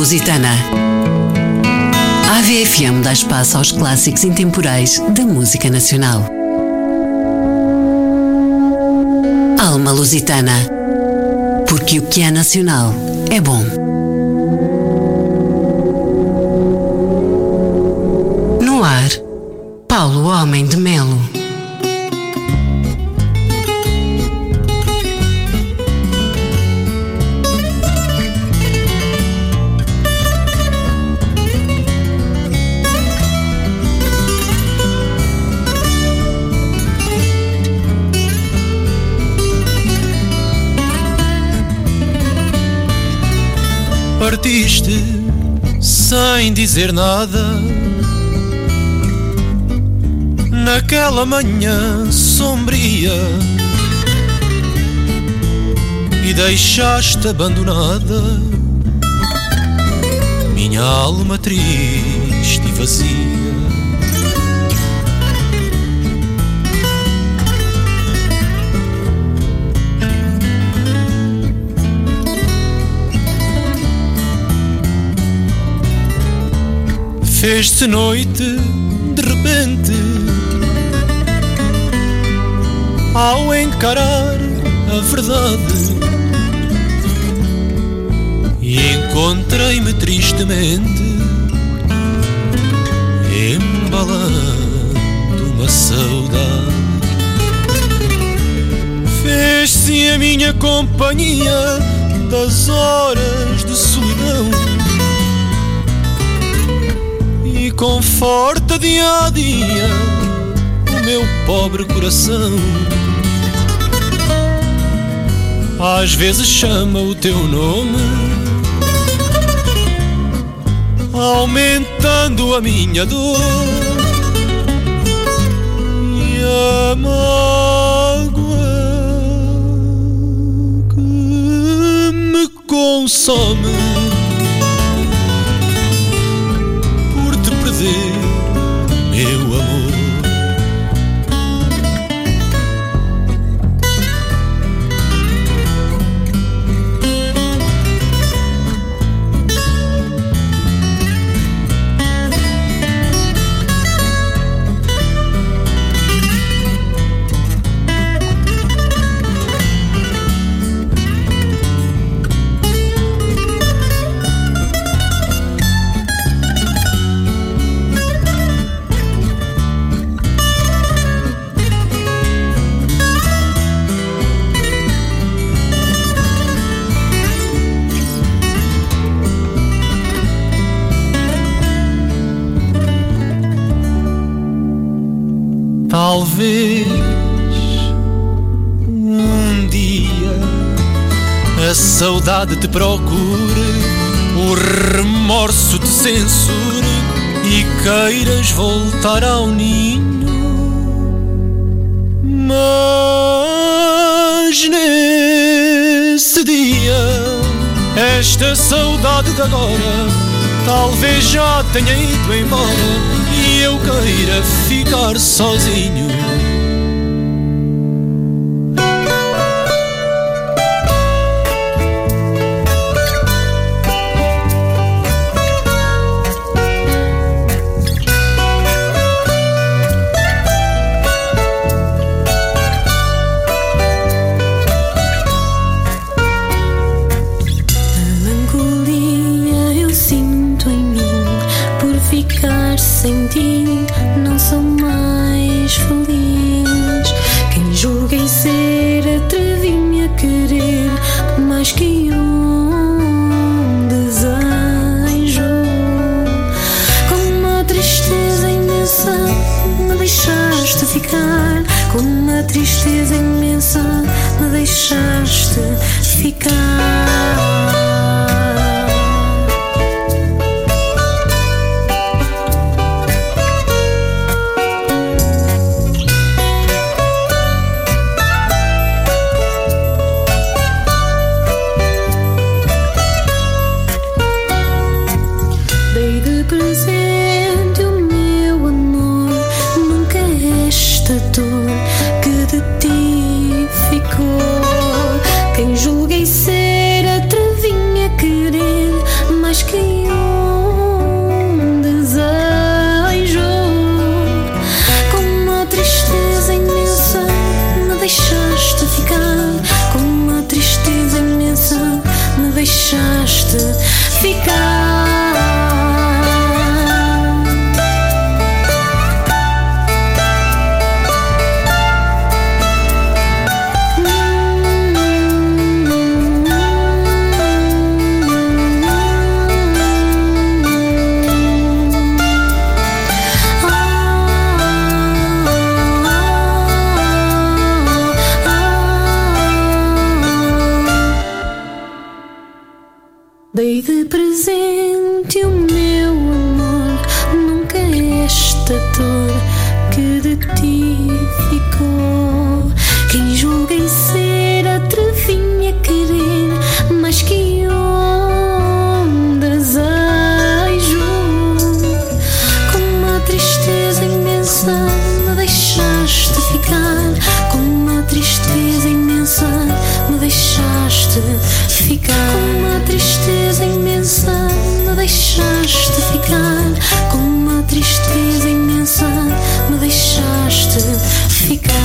Lusitana. A AVFM dá espaço aos clássicos intemporais da música nacional. Alma Lusitana. Porque o que é nacional é bom. No ar, Paulo Homem de Melo. Partiste sem dizer nada naquela manhã sombria e deixaste abandonada minha alma triste e vazia. Fez-se noite de repente ao encarar a verdade e encontrei-me tristemente embalando uma saudade. Fez-se a minha companhia das horas de solidão e conforta dia a dia o meu pobre coração. Às vezes chama o teu nome, aumentando a minha dor e a mágoa que me consome. Meu amor, talvez um dia a saudade te procure, o remorso te censure e queiras voltar ao ninho, mas nesse dia esta saudade de agora talvez já tenha ido embora e eu queira ficar sozinho. Sem ti não sou mais feliz. Quem julguei ser atrevi-me a querer mais que um desejo. Com uma tristeza imensa me deixaste ficar. Com uma tristeza imensa me deixaste ficar. Que de ti ficou. Quem julguei ser a deixaste ficar. Dei de presente o meu amor, nunca esta dor que de ti ficou. Quem julguei ser atrevi-me a querer mais que um desejo. Com uma tristeza imensa me deixaste ficar, com uma tristeza imensa me deixaste ficar, com uma tristeza imensa me deixaste ficar, com uma tristeza imensa me deixaste ficar.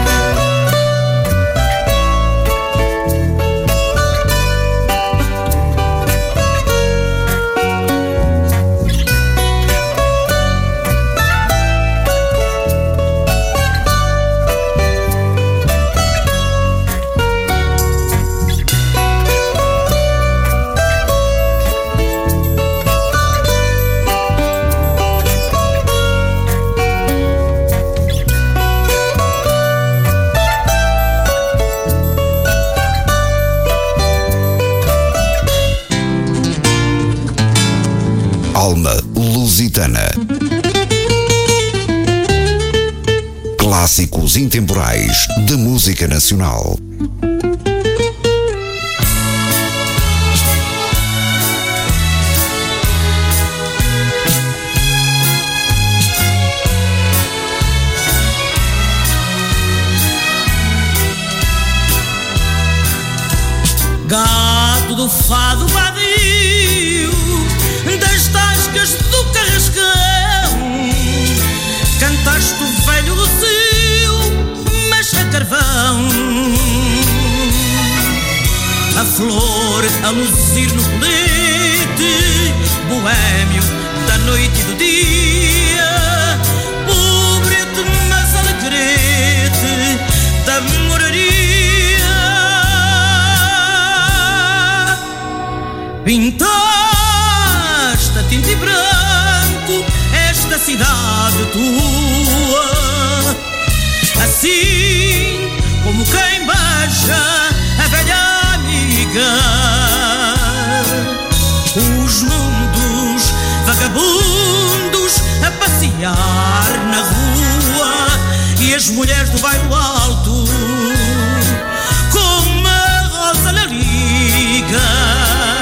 Alma Lusitana. Clássicos intemporais da música nacional. Gato do fado vadio, das tascas do carrascão, cantaste o velho Rocio, mas a carvão. A flor a luzir no colete, boémio da noite e do dia, pobrete mas alegrete da moraria. Pintaste a tinta e branco esta cidade tua, assim como quem beija a velha amiga. Os mundos vagabundos a passear na rua e as mulheres do bairro alto com uma rosa na liga.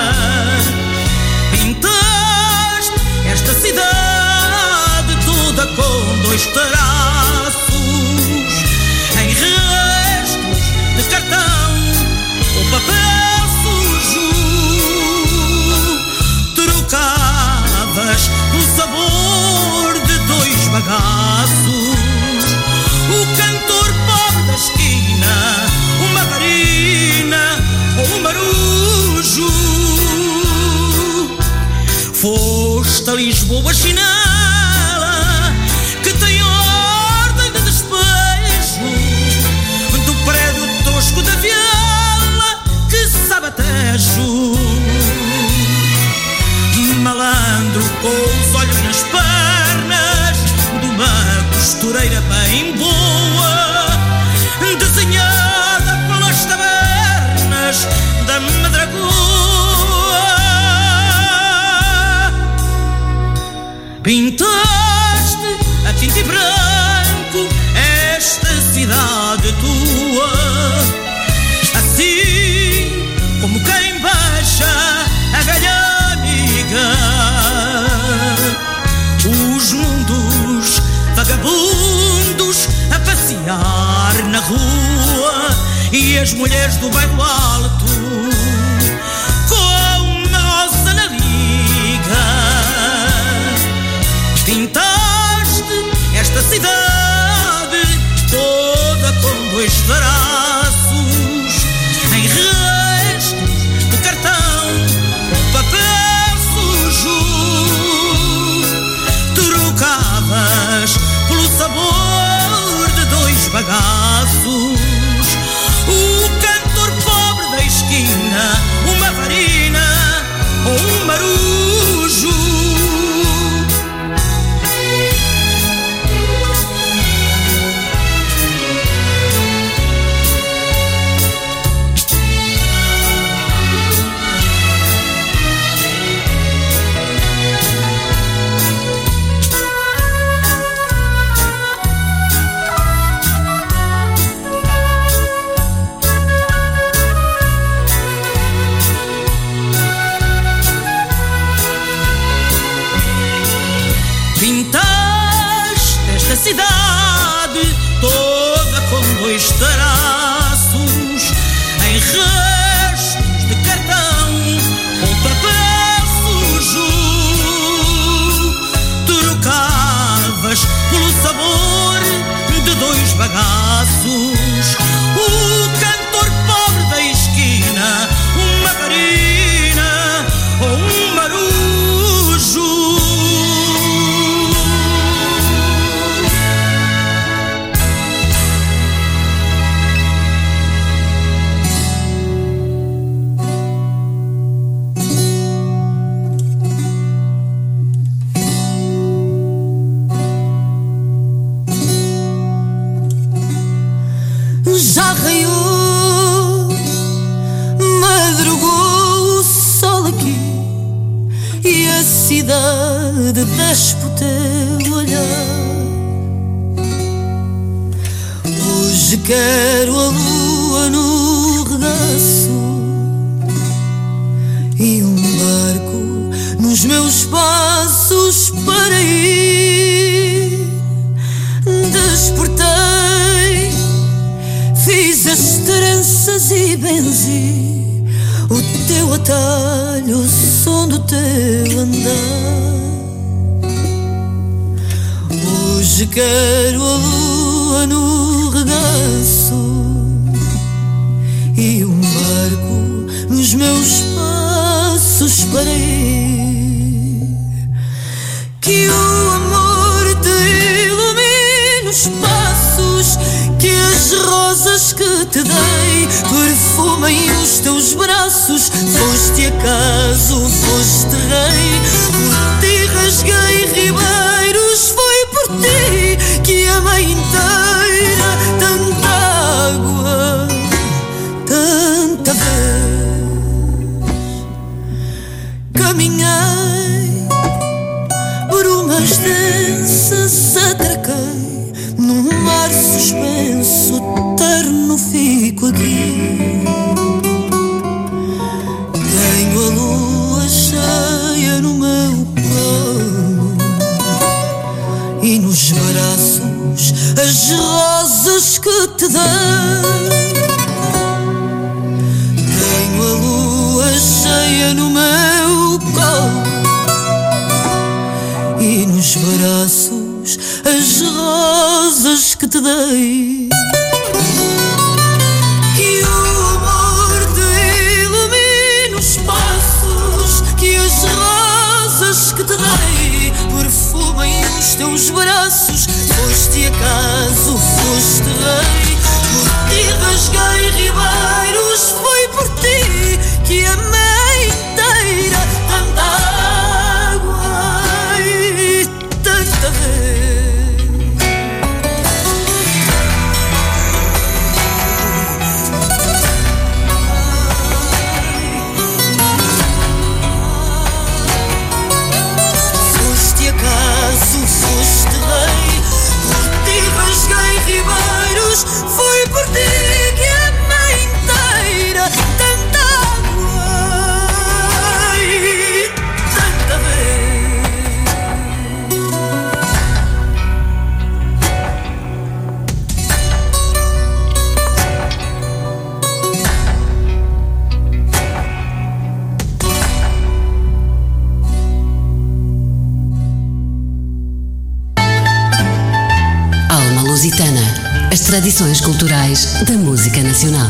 Esta cidade toda com dois traços em restos de cartão ou papel sujo. Trocavas o sabor de dois bagaços, o cantor pobre da esquina, uma varina ou um marujo. Foste a Lisboa chinela, que tem ordem de despejo, do prédio tosco da viela que sabe atejo. Malandro com os olhos nas pernas, de uma costureira bem boa, desenhada pelas tabernas da Madragoa. Pintaste a tinta e branco esta cidade tua, assim como quem beija a velha amiga. Os mundos vagabundos a passear na rua e as mulheres do bairro alto com uma rosa na liga. Pintaste esta cidade toda com dois traços em restos de cartão ou bagaços. O cantor pobre da esquina, uma varina ou um marujo. Cidade toda com dois traços em restos de cartão ou papel sujo. Trocavas pelo sabor de dois bagaços. O cantor pobre da esquina, uma varina ou um marujo. Já raiou, madrugou o sol aqui e a cidade despe o teu olhar. Hoje quero a lua no regaço e um barco nos meus passos para ir. Despertei, fiz as tranças e benzi o teu atalho, o som do teu andar. Hoje quero a lua no regaço e um barco nos meus passos para ir. Que o amor te ilumine os passos, que as rosas que te dei perfumem os teus braços. Foste acaso, foste rei, por ti rasguei ribeiros. Foi por ti que amei inteira tanta água, tanta vez. Caminhei brumas densas, atraquei num mar suspenso, terno fico aqui. Tenho a lua cheia no meu colo e nos braços as rosas que te dei. Tenho a lua cheia no meu colo e nos braços as rosas que te dei. Que o amor te ilumine os passos, que as rosas que te dei perfumem os teus braços. Foste acaso, foste rei, por ti rasguei ribeiros. Foi por ti que amei inteira tanta água e tanta vez. Foste acaso, foste rei, por ti rasguei ribeiros. Foi por ti que amei inteira tanta água e tanta vez. Alma Lusitana. As tradições culturais da música nacional.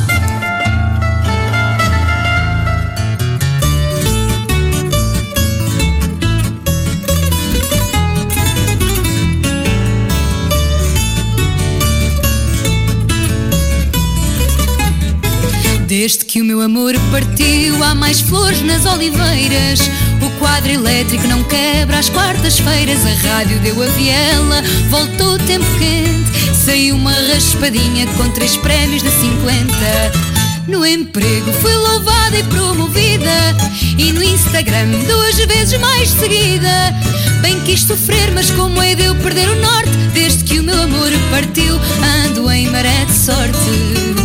Desde que o meu amor partiu, há mais flores nas oliveiras. O quadro elétrico não quebra às quartas-feiras. A rádio deu a viela, voltou o tempo quente. Saiu uma raspadinha com 3 prémios de 50. No emprego fui louvada e promovida, e no Instagram 2 vezes mais seguida. Bem quis sofrer, mas como é de eu perder o norte? Desde que o meu amor partiu, ando em maré de sorte.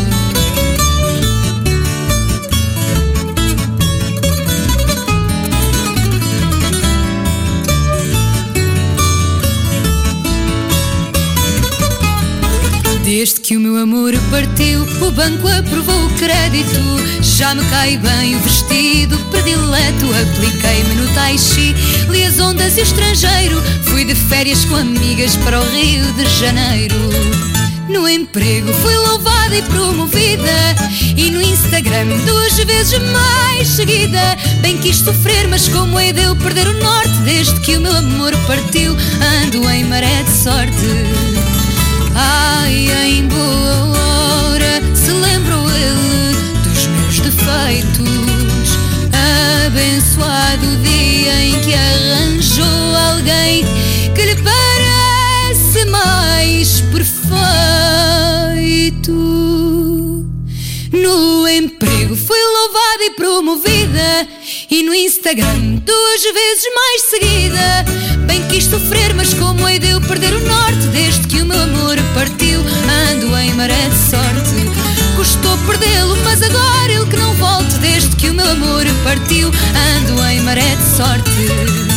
Desde que o meu amor partiu, o banco aprovou o crédito. Já me cai bem o vestido predileto. Apliquei-me no tai chi, li as ondas e o estrangeiro. Fui de férias com amigas para o Rio de Janeiro. No emprego fui louvada e promovida, e no Instagram 2 vezes mais seguida. Bem quis sofrer, mas como é de eu perder o norte? Desde que o meu amor partiu, ando em maré de sorte. Ai, em boa hora se lembrou ele dos meus defeitos. Abençoado o dia em que arranjou alguém que lhe parece mais perfeito. No emprego fui louvada e promovida, e no Instagram 2 vezes mais seguida. Bem quis sofrer, mas como hei de eu perder o norte? Desde que o meu amor partiu, ando em maré de sorte. Custou perdê-lo, mas agora ele que não volte. Desde que o meu amor partiu, ando em maré de sorte.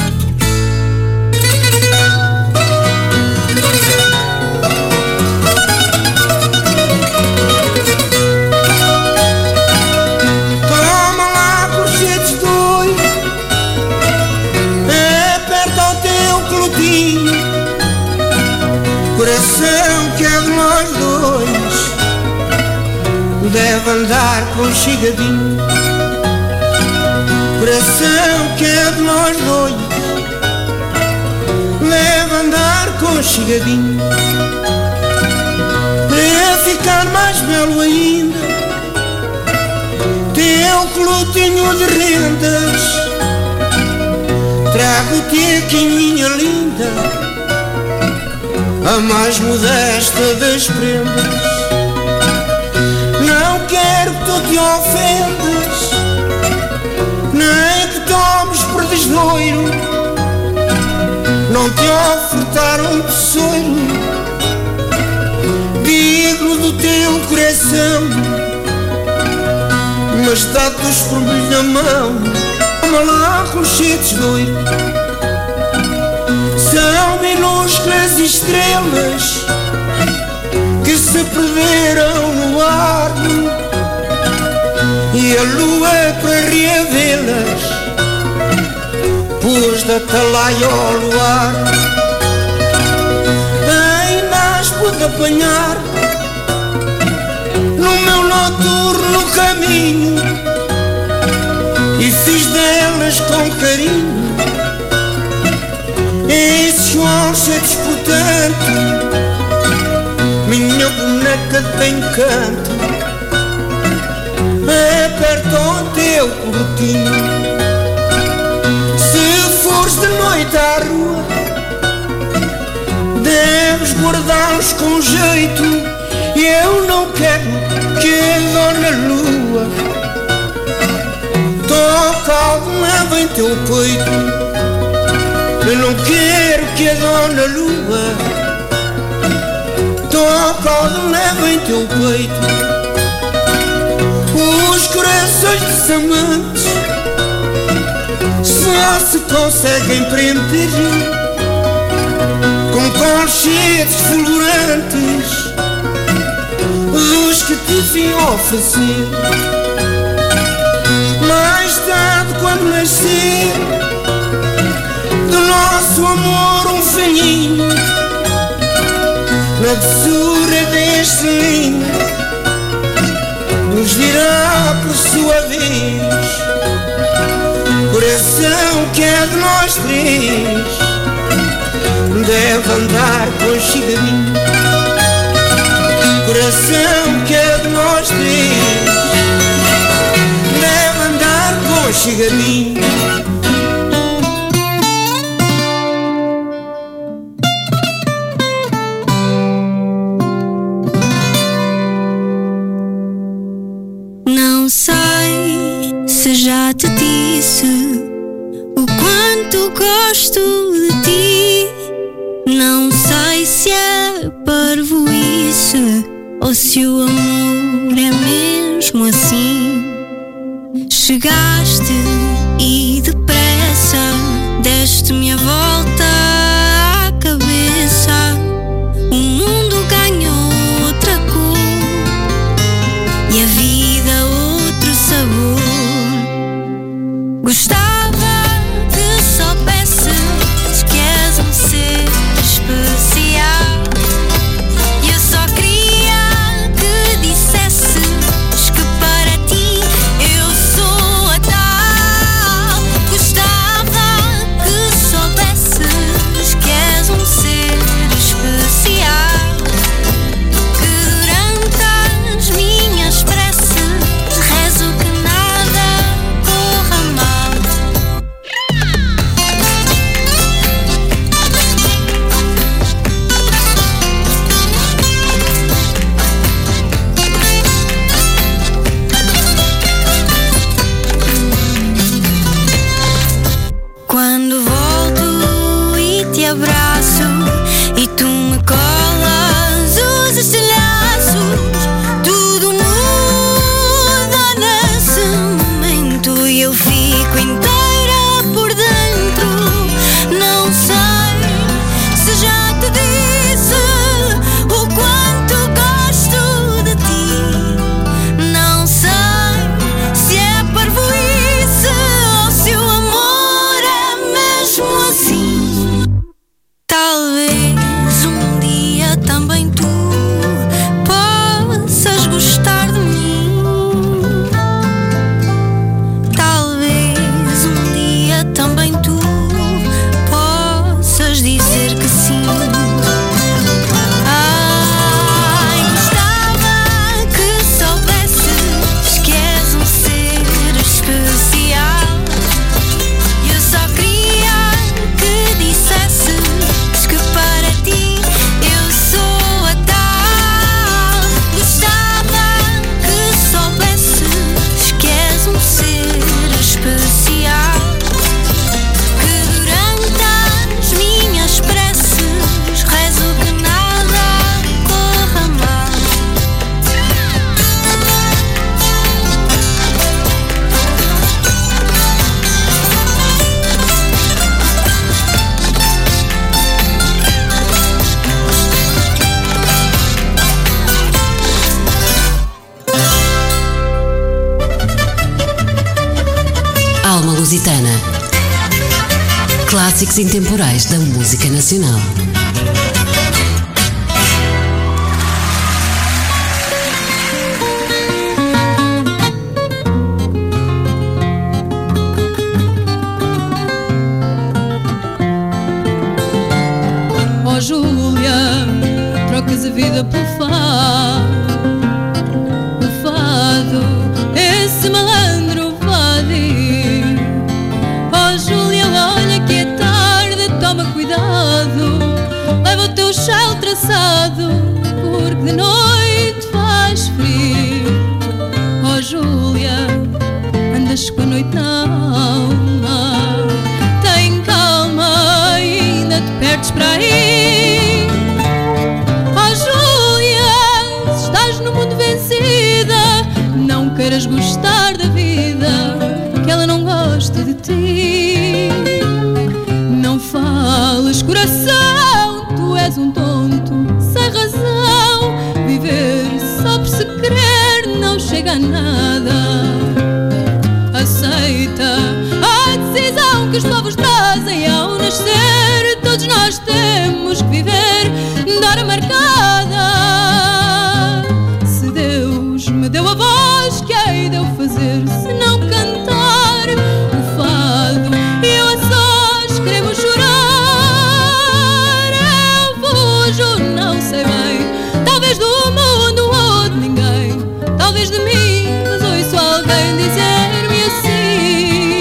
Coração que é de nós dois deve andar conchigadinho. Coração que é de nós dois deve andar conchigadinho. Para ficar mais belo ainda, teu colutinho de rendas trago-te aqui, minha linda, a mais modesta das prendas. Não quero que tu te ofendas, nem que tomes por desnoiro. Não te ofertar um tesouro digno do teu coração, mas dá-te os formos na mão. Toma lá conchetes doido, são minúsculas estrelas que se perderam no ar, e a lua para reavê-las pôs da atalaia ao luar. Ainda as pude apanhar no meu noturno caminho, e fiz delas com carinho esses concertos, portanto, minha boneca tem encanto. Aperta o teu colotinho, se fores de noite à rua, deves guardá-los com jeito. E eu não quero que a Dona Lua toque alguma em teu peito. Eu não quero que a Dona Lua toque alguma em teu peito. Os corações dos amantes só se conseguem prender com conchetes fulgurantes dos que te vim oferecer. Mais tarde, quando nascer do nosso amor um filhinho, na doçura deste ninho nos dirá por sua vez: coração que é de nós três deve andar conchigadinho. Coração que é de nós três aconchegadinho. Não sei se já te disse o quanto gosto de ti. Não sei se é parvoíce ou se o amor é mesmo assim. Chegaste e depressa deste-me a volta à cabeça. O mundo ganhou outra cor e a vida outro sabor. Gostava que soubesses que és um ser especial. E eu só queria que dissesses que para ti eu sou a tal. Gostava que soubesses que és um ser especial, que durante as minhas preces rezo que nada corra mal. Quando volto e te abraço e tu me colas os estilhaços, tudo muda nesse momento e eu fico inteira por dentro. Não sei se já te disse o quanto gosto de ti. Não sei se é parvoíce ou se o amor é mesmo assim. Talvez um dia também tu possas gostar de mim. Talvez um dia também tu possas dizer que sim. Ai, gostava que soubesses que és um ser especial. Eu só queria que dissesses que para ti eu sou a tal. Gostava que soubesses que és um ser especial, que durante as minhas preces rezo que nada corra mal. Alma Lusitana. Clássicos intemporais da música nacional. Oh Júlia, trocas a vida por fado. O fado, esse malandro vadio. Oh Júlia, olha que é tarde, toma cuidado. Leva o teu chão traçado, porque de noite faz frio. Oh Júlia, andas com a noite na alma. Tem calma, ainda te perdes para aí. Oh Júlia, se estás no mundo vencida, não queiras gostar da vida, que ela não gosta de ti. Não fales, coração, tu és um tonto, sem razão. Viver só por se querer não chega a nada. Aceita a decisão que os povos trazem ao nascer. Todos nós temos que viver de hora marcada. Se Deus me deu a voz, que hei de eu fazer se não cantar o fado? Eu a só escrevo chorar. Eu fujo, não sei bem, talvez do mundo ou de ninguém, talvez de mim, mas ouço alguém dizer-me assim.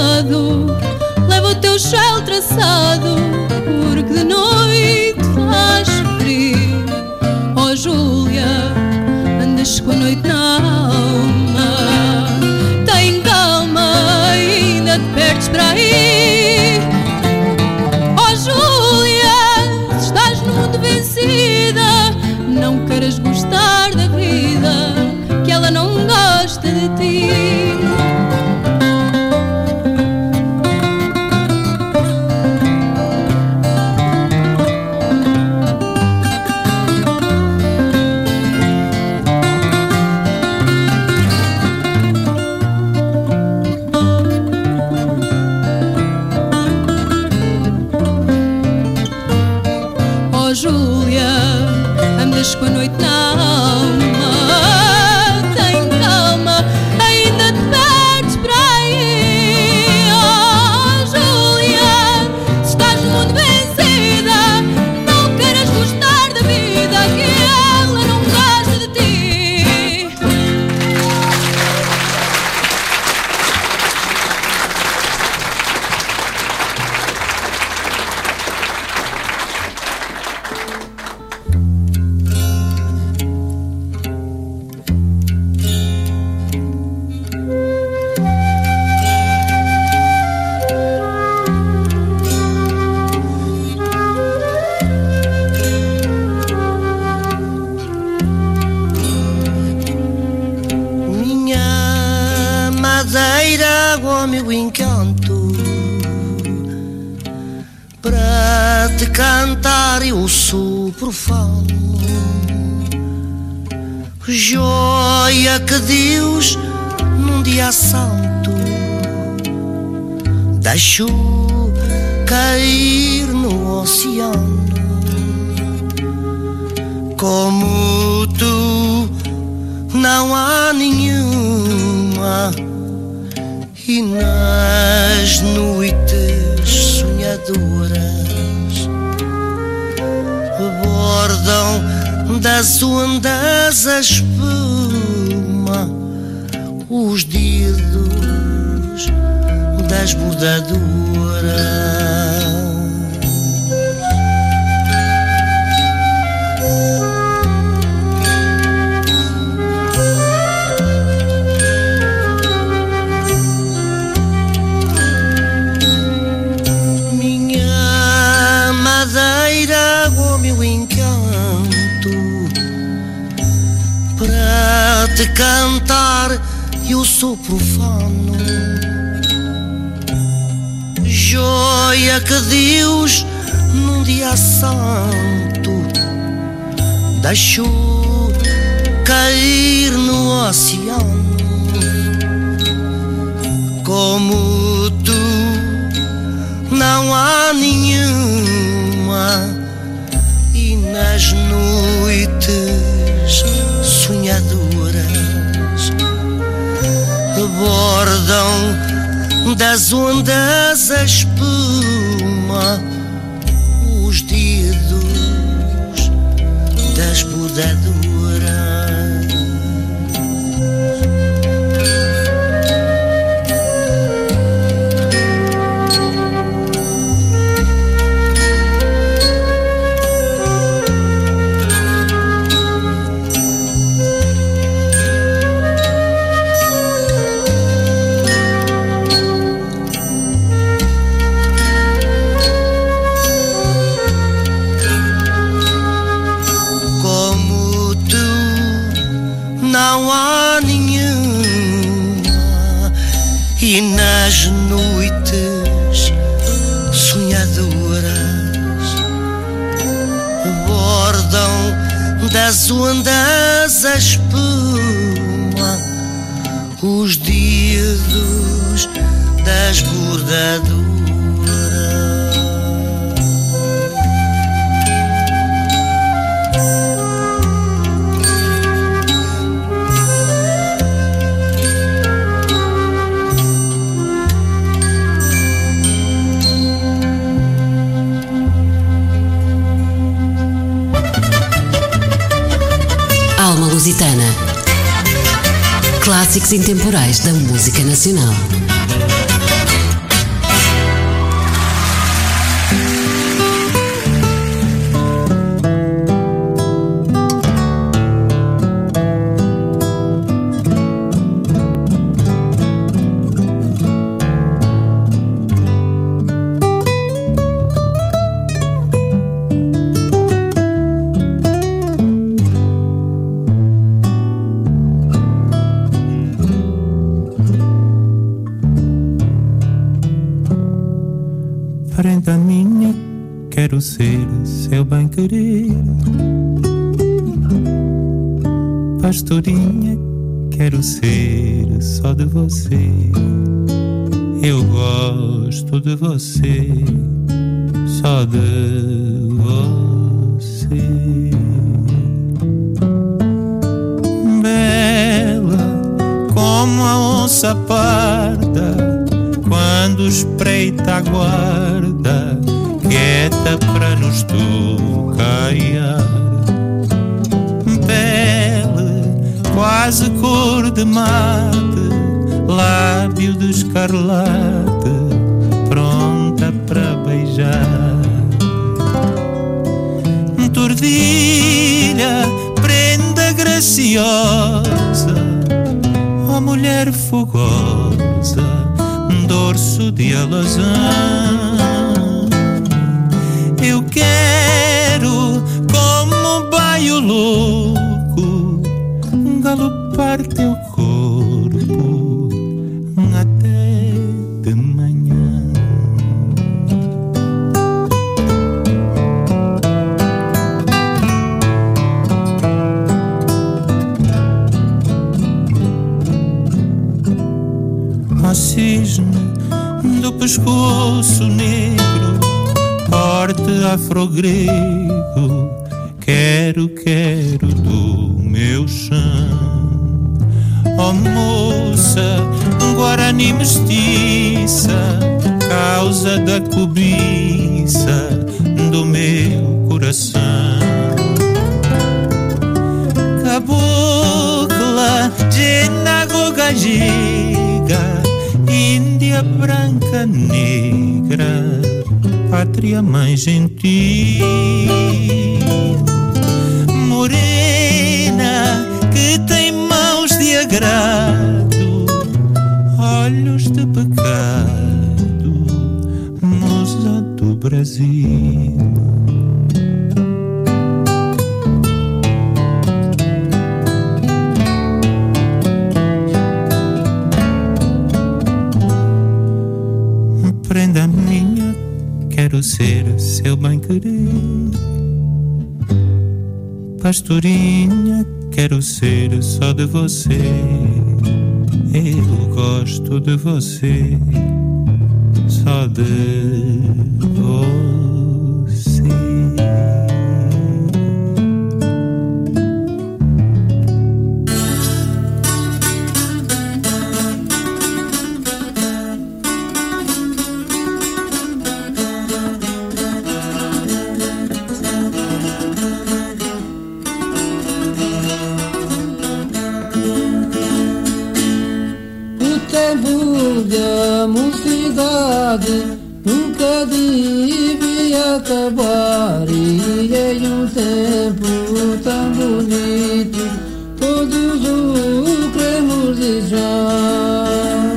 lado, leva o teu chão traçado, porque de noite faz frio. Oh Júlia, andas com a noite na alma, tem calma, ainda te perdes para aí. Oh Júlia, se estás no mundo vencida, não queiras gostar da vida, que ela não gosta de ti. Oh Júlia, andas com a noite na alma, tem calma, ainda te perdes para aí. Oh Júlia, se estás no mundo vencida, não queiras gostar da vida, que ela não gosta de ti. Minha madeira, ó meu encanto, para te cantar eu sou profano. Joia que Deus num dia santo deixou cair no oceano. Como tu não há nenhuma, e nas noites sonhadoras bordam das ondas a espuma os dedos das bordadoras. Madeira, ó meu encanto, para te cantar eu sou profano. Joia que Deus num dia santo deixou cair no oceano. Como tu não há nenhuma, e nas noites sonhadoras bordam das ondas a espuma os dedos das bordadoras. Não há nenhuma, e nas noites sonhadoras bordam das ondas a espuma os dedos das bordadoras. Alma Lusitana. Clássicos intemporais da música nacional. Prenda minha, quero ser seu bem-querer. Pastorinha, quero ser só de você. Eu gosto de você, só de você. Bela como a onça parda, quando espreita a guarda, quieta para nos tocaiar. Pele quase cor de mate, lábio de escarlate, pronta para beijar. Tordilha, prenda graciosa, ó mulher fogosa, dorso de alazão. Eu quero, como um baio louco, galopar teu corpo até de manhã. Ó cisne do pescoço negro, porte afro-grego, quero do meu chão. Ó moça, guarani mestiça, causa da cobiça do meu coração. Cabocla, genagoga, Índia branca negra, pátria mãe gentil. Morena que tem mãos de agrado, olhos de pecado, musa do Brasil. Prenda minha, quero ser seu bem-querer. Pastorinha, quero ser só de você. Eu gosto de você, só de você. Da mocidade nunca devia acabar, e em um tempo tão bonito todos o queremos desejar.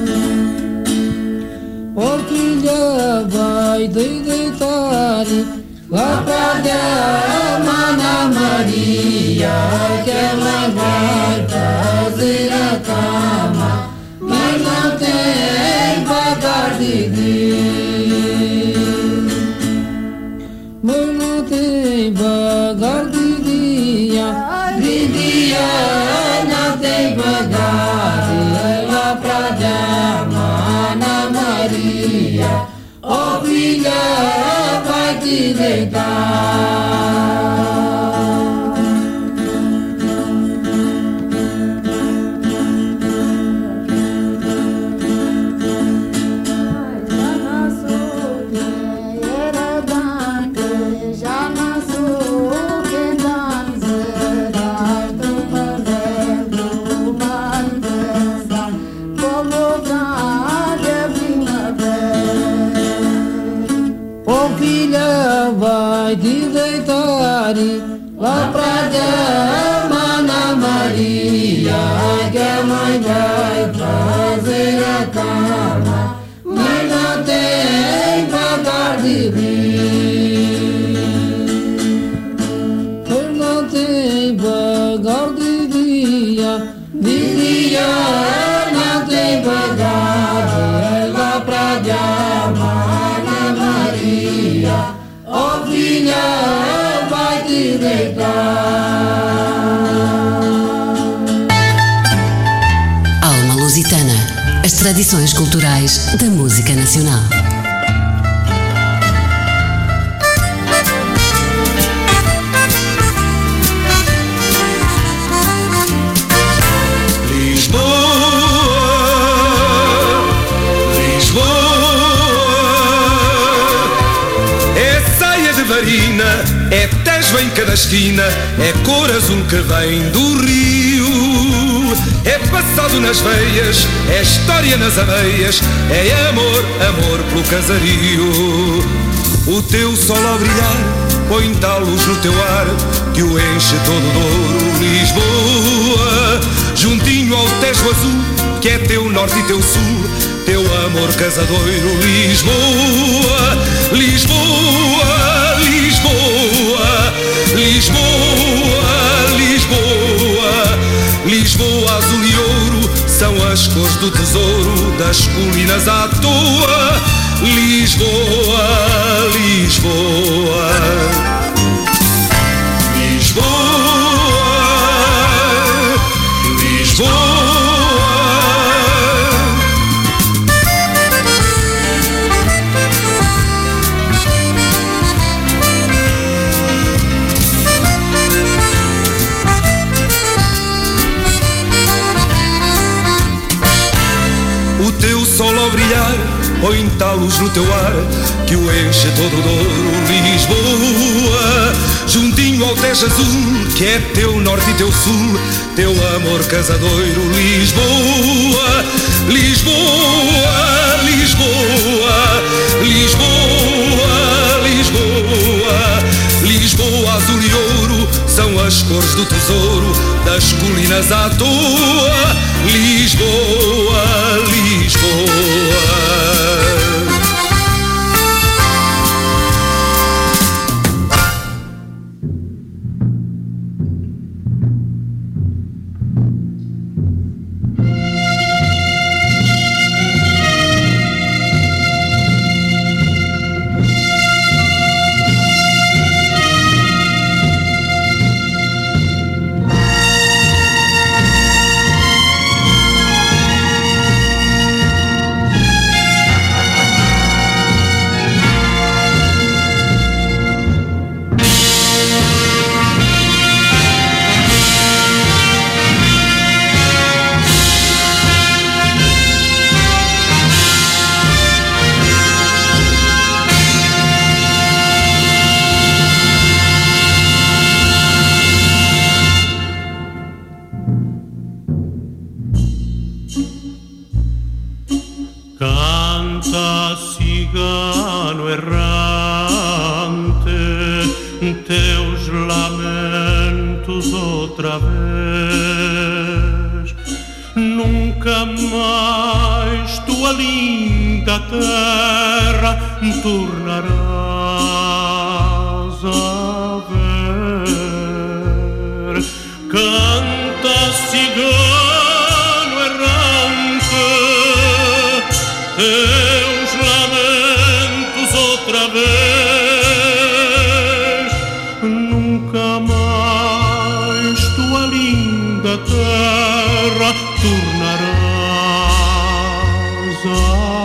Ó filha, vai te deitar lá pra Ana Maria, que ela vai fazer a cama, mas não tem vagar de dia. Mas não tem vagar de dia. De dia não tem vagar. Ela pra dar Ana Maria, ó filha, vai te deitar. Vai te deitar lá pra Ana Maria, que a mãe vai fazer a cama, mas não tem vagar de rir. Mas não tem vagar de dia. De dia não tem vagar. Lá pra Ana Maria, Alma Lusitana. As tradições culturais da música nacional. É Tejo em cada esquina, é cor azul que vem do rio. É passado nas veias, é história nas aveias, é amor, amor pelo casario. O teu sol ao brilhar põe tal luz no teu ar que o enche todo de ouro. Lisboa, juntinho ao Tejo azul, que é teu norte e teu sul, teu amor casadoiro. Lisboa, Lisboa, Lisboa, Lisboa, Lisboa, Lisboa azul e ouro são as cores do tesouro das colinas à toa. Lisboa, Lisboa, Lisboa, Lisboa. O teu sol ao brilhar põe tal luz no teu ar que o enche todo de ouro. Lisboa, juntinho ao Tejo azul, que é teu norte e teu sul, teu amor casadoiro. Lisboa, Lisboa, Lisboa, Lisboa, Lisboa, Lisboa azul e ouro são as cores do tesouro das colinas à toa. Lisboa, Lisboa. Canta, cigano errante, teus lamentos outra vez. Nunca mais tua linda terra tornarás a ver. Canta, cigano errante, teus lamentos outra vez. Nunca mais tua linda terra tornarás a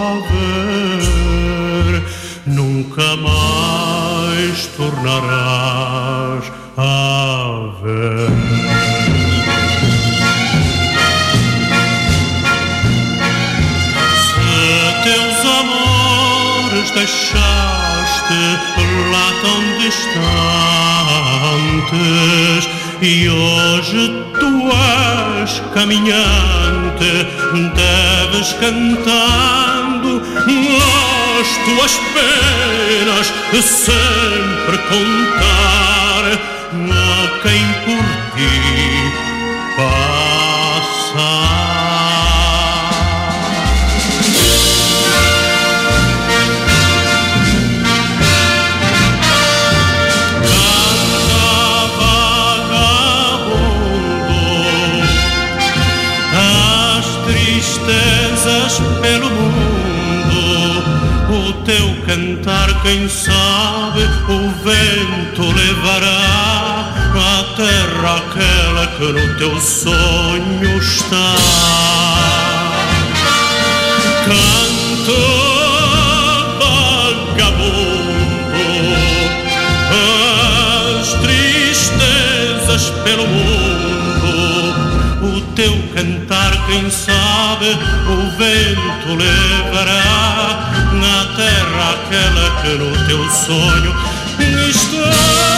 ver. Nunca mais tornarás a ver. Deixaste lá tão distantes e hoje tu és caminhante, deves cantando as tuas penas sempre contar a quem por ti passa. Pelo mundo, o teu cantar, quem sabe, o vento levará terra aquela que no teu sonho está. Canto vagabundo as tristezas pelo mundo, o teu cantar, quem sabe, o vento levará na terra aquela que no teu sonho está.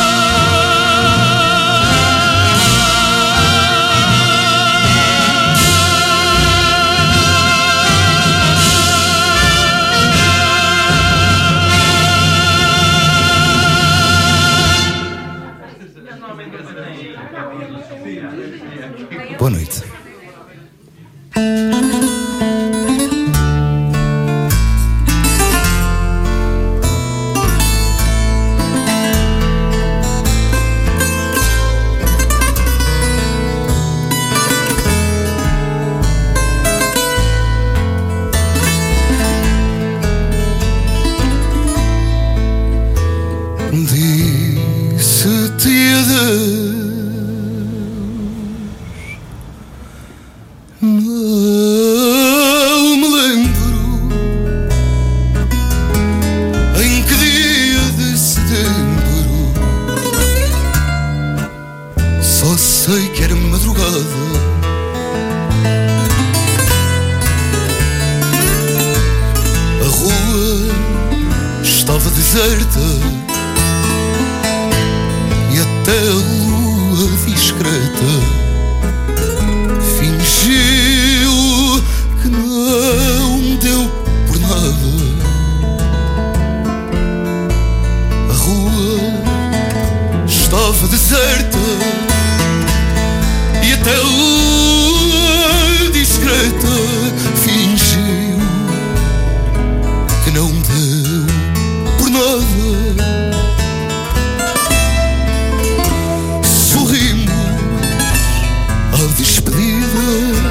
Boa noite. Disse-te adeus, não me lembro em que dia de setembro, só sei que era madrugada. A rua estava deserta e até a lua discreta fingiu que não deu por nada. A rua estava deserta e até a lua discreta fingiu que não deu por nada. Sorrimos à despedida,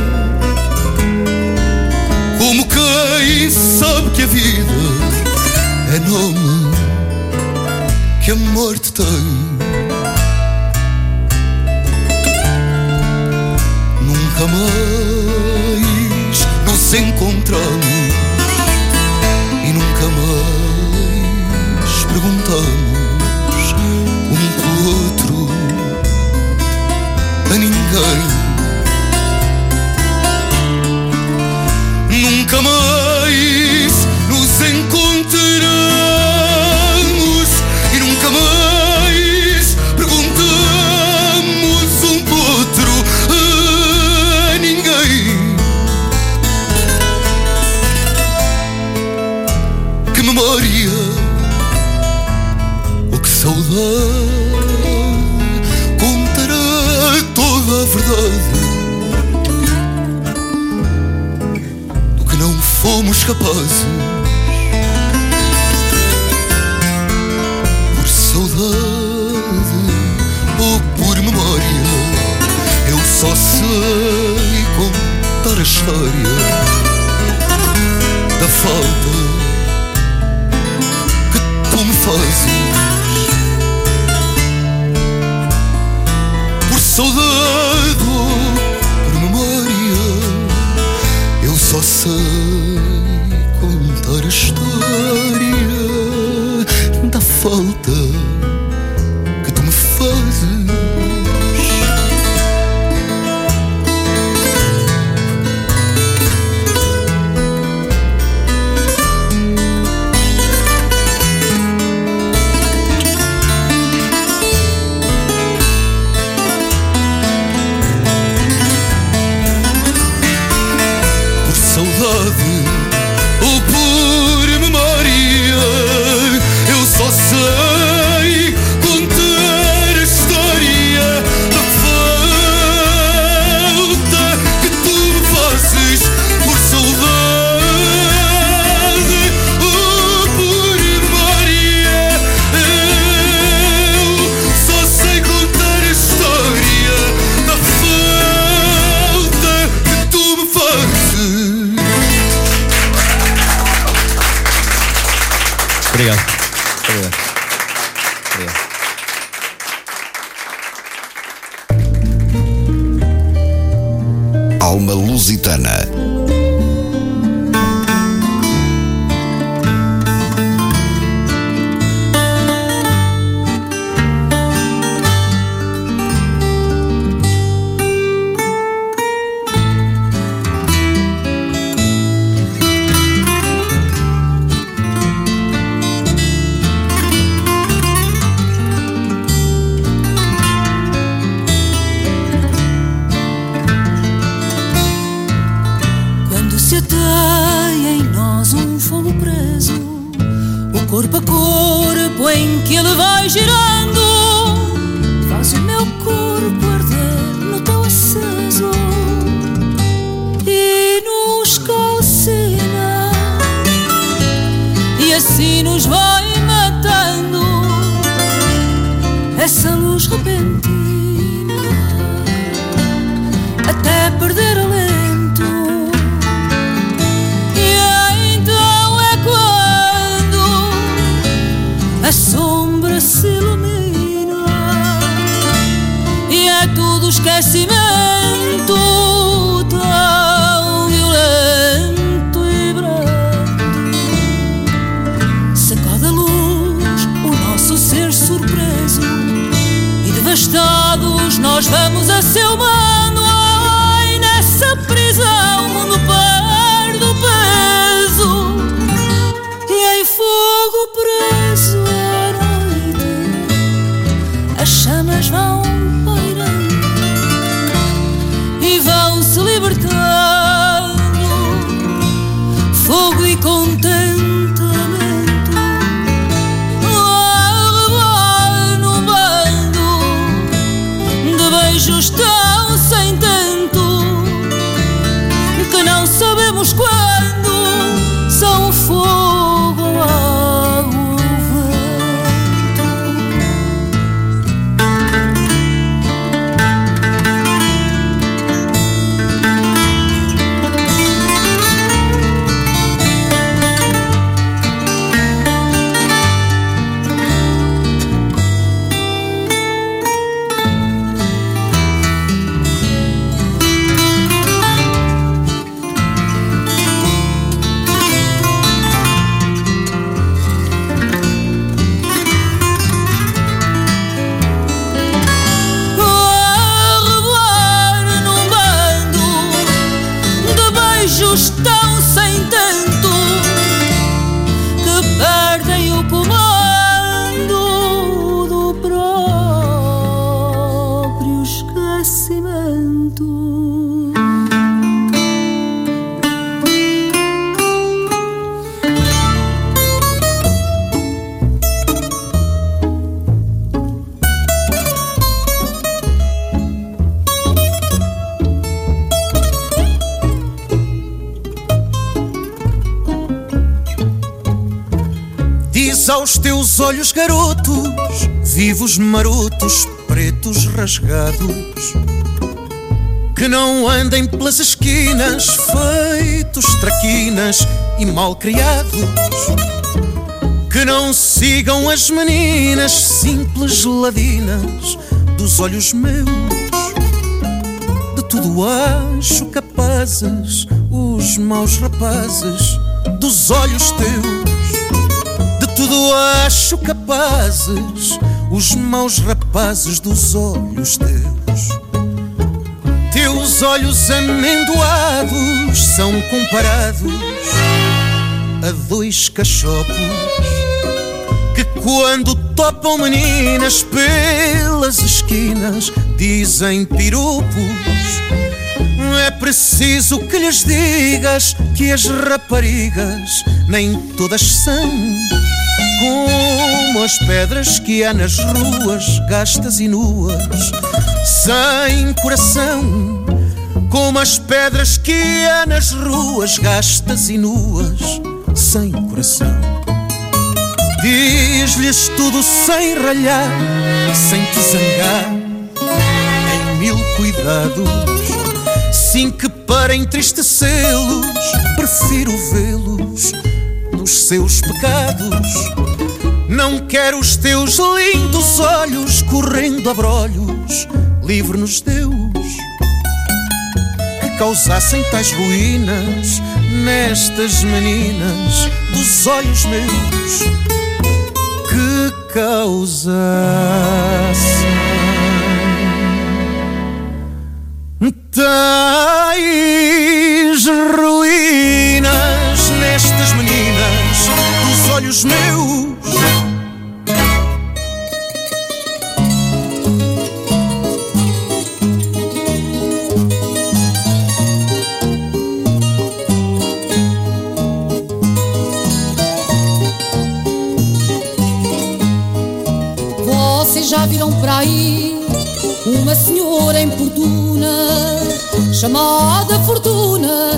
como quem sabe que a vida é nome que a morte tem. Nunca mais nos encontramos e nunca mais perguntamos um pelo outro a ninguém. Nunca mais nos encontramos e nunca mais perguntamos um pelo outro a ninguém. Que memória, ou que saudade, contará toda a verdade do que não fomos capazes. Por saudade ou por memória, eu só sei contar a história da falta que tu me fazes. Por saudade ou por memória, eu só sei contar a história da falta que tu me fazes. Ou por memória, eu só sei contar a história da falta que tu me fazes. Por saudade ou por memória, eu só sei contar a história da falta que tu me fazes. Obrigado. Obrigado. Obrigado. Alma Lusitana. Corpo a corpo em que ele vai girando, faz o meu corpo arder no teu aceso e nos calcina, e assim nos vai matando essa luz repentina, até perder alento. A sombra se ilumina e é tudo esquecimento, tão violento e brando. Sacode a luz o nosso ser surpreso e devastados nós vamos a seu mano. Ai, nessa prisão mundo perde o peso e em fogo preso as chamas vão pairando e vão se libertando, fogo e contentamento a revoar num bando de beijos tão sem tento que não sabemos quando são fogo ou água. Tão sem tento que perdem o comando do próprio esquecimento. Diz aos teus olhos garotos, vivos marotos, pretos rasgados, que não andem pelas esquinas feitos traquinas e malcriados, que não sigam as meninas simples ladinas dos olhos meus. De tudo acho capazes os maus rapazes dos olhos teus. Tudo acho capazes os maus rapazes dos olhos teus. Teus olhos amendoados são comparados a dois cachopos que quando topam meninas pelas esquinas dizem piropos. É preciso que lhes digas que as raparigas nem todas são como as pedras que há nas ruas, gastas e nuas, sem coração. Como as pedras que há nas ruas, gastas e nuas, sem coração. Diz-lhes tudo sem ralhar, sem te zangar, em mil cuidados, sim que para entristecê-los prefiro vê-los nos seus pecados. Não quero os teus lindos olhos correndo a brolhos, livre-nos Deus, que causassem tais ruínas nestas meninas dos olhos meus, que causassem tais ruínas nestas meninas dos olhos meus. Vocês já viram por aí uma senhora importuna chamada Fortuna,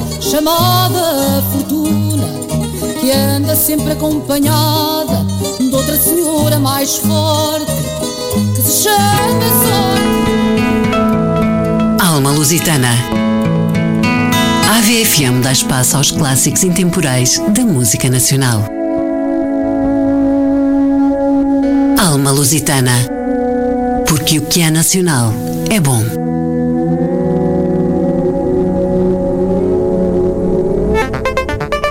que anda sempre acompanhada de outra senhora mais forte que se chama Sorte. Alma Lusitana. A AVFM dá espaço aos clássicos intemporais da música nacional. Alma Lusitana. Porque o que é nacional é bom.